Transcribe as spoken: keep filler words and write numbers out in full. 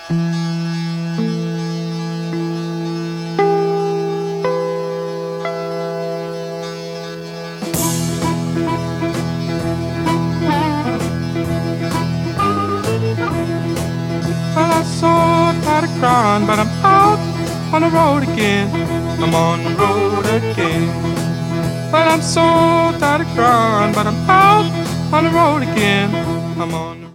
Well, I'm so tired of crying, but I'm out on the road again. I'm on the road again. Well, I'm so tired of crying, but I'm out on the road again. I'm on the